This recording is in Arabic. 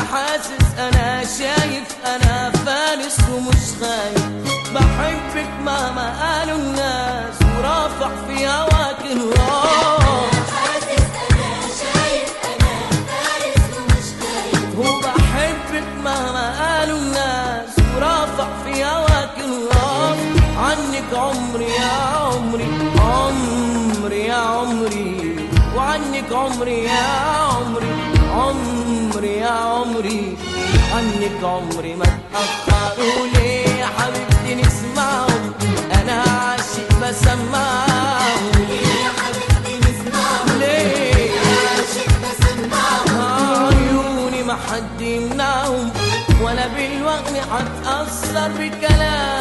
حاسس انا شايف انا فارس ومش خايف، بحبك مهما قالوا الناس ورافع في هواك الراس. انا حاسس انا شايف انا فارس ومش خايف، وبحبك مهما قالوا الناس ورافع في هواك الراس. عنك عمري يا عمري عمري يا عمري، وعنك عمري يا عمري عمري يا عمري، عنك عمري ما تأخروا ليه يا حبيبتي نسمعهم، أنا عاشق بسمعهم. ليه يا حبيبتي نسمعهم، ليه عاشق بسمعهم. عيوني ما حد يمنعهم، ولا بالوغم هتأثر بكلام